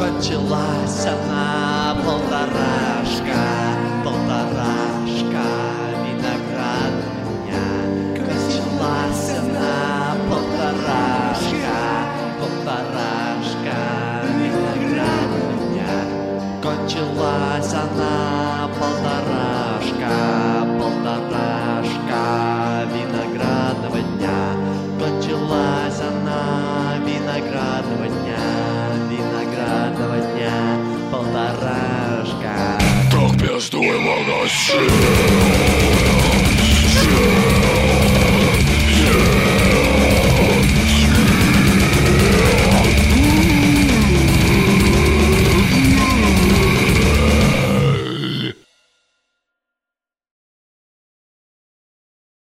Кончилась она, полторашка, полторашка виноград у меня. Кончилась она, полторашка, полторашка виноград у меня. Кончилась она, полторашка, полторашка виноградного дня. Кончилась она, виноградного дня, виноградного дня, полторашка. Так пиздуй, магазин.